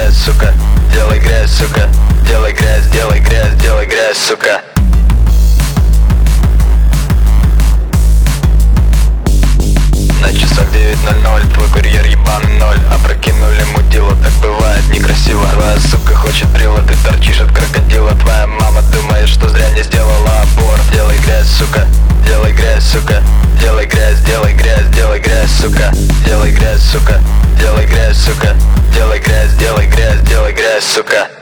грязь, сука. Делай грязь, сука. Делай грязь, делай грязь, делай грязь, сука. На часах 9:00, твой курьер ебаный ноль. Опрокинули мудило, так бывает некрасиво. Твоя сука хочет прила, ты торчишь от крокодила. Твоя мама думает, что зря не сделала аборт. Делай грязь, сука. Делай грязь, сука. Делай грязь, делай грязь, делай грязь, сука. Делай грязь, сука. Делай грязь, сука. Делай грязь, делай грязь, делай грязь, сука.